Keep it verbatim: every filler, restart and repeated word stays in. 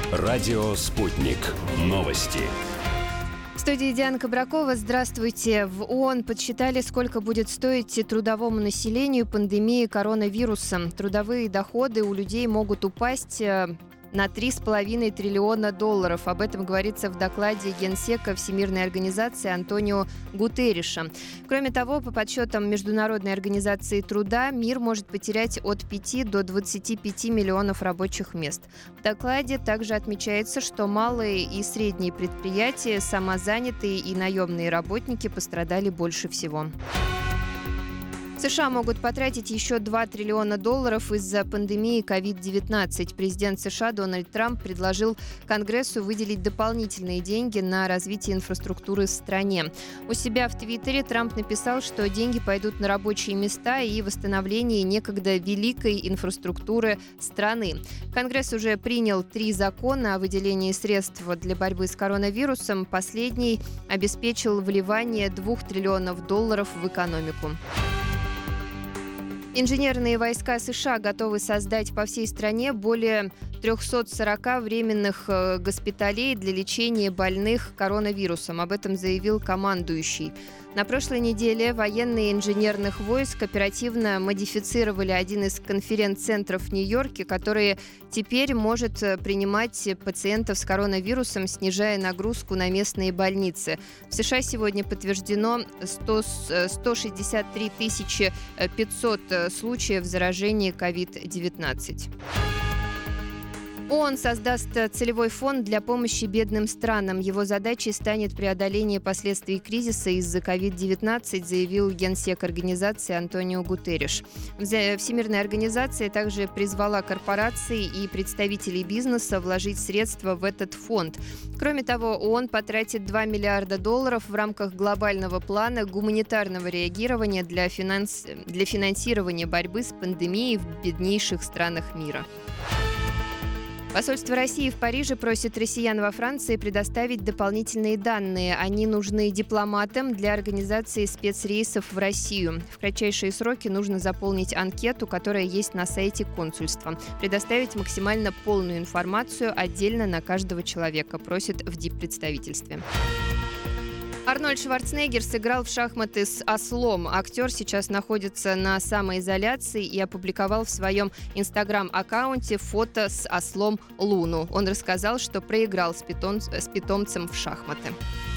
Радио «Спутник». Новости. В студии Диана Кабракова. Здравствуйте. В ООН подсчитали, сколько будет стоить трудовому населению пандемия коронавируса. Трудовые доходы у людей могут упасть на три с половиной триллиона долларов. Об этом говорится в докладе Генсека Всемирной организации Антонио Гутерриша. Кроме того, по подсчетам Международной организации труда, мир может потерять от пяти до двадцати пяти миллионов рабочих мест. В докладе также отмечается, что малые и средние предприятия, самозанятые и наемные работники пострадали больше всего. США могут потратить еще два триллиона долларов из-за пандемии ковид девятнадцать. Президент США Дональд Трамп предложил Конгрессу выделить дополнительные деньги на развитие инфраструктуры в стране. У себя в Твиттере Трамп написал, что деньги пойдут на рабочие места и восстановление некогда великой инфраструктуры страны. Конгресс уже принял три закона о выделении средств для борьбы с коронавирусом. Последний обеспечил вливание двух триллионов долларов в экономику. Инженерные войска США готовы создать по всей стране более трехсот сорока временных госпиталей для лечения больных коронавирусом. Об этом заявил командующий. На прошлой неделе военные инженерных войск оперативно модифицировали один из конференц-центров в Нью-Йорке, который теперь может принимать пациентов с коронавирусом, снижая нагрузку на местные больницы. В США сегодня подтверждено сто, сто шестьдесят три тысячи пятьсот случаев заражения ковид девятнадцать. ООН создаст целевой фонд для помощи бедным странам. Его задачей станет преодоление последствий кризиса из-за ковид девятнадцать, заявил генсек организации Антонио Гутерриш. Всемирная организация также призвала корпорации и представителей бизнеса вложить средства в этот фонд. Кроме того, ООН потратит два миллиарда долларов в рамках глобального плана гуманитарного реагирования для, финанс... для финансирования борьбы с пандемией в беднейших странах мира. Посольство России в Париже просит россиян во Франции предоставить дополнительные данные. Они нужны дипломатам для организации спецрейсов в Россию. В кратчайшие сроки нужно заполнить анкету, которая есть на сайте консульства. Предоставить максимально полную информацию отдельно на каждого человека, просит в диппредставительстве. Арнольд Шварценеггер сыграл в шахматы с ослом. Актер сейчас находится на самоизоляции и опубликовал в своем инстаграм-аккаунте фото с ослом Луну. Он рассказал, что проиграл с, питом... с питомцем в шахматы.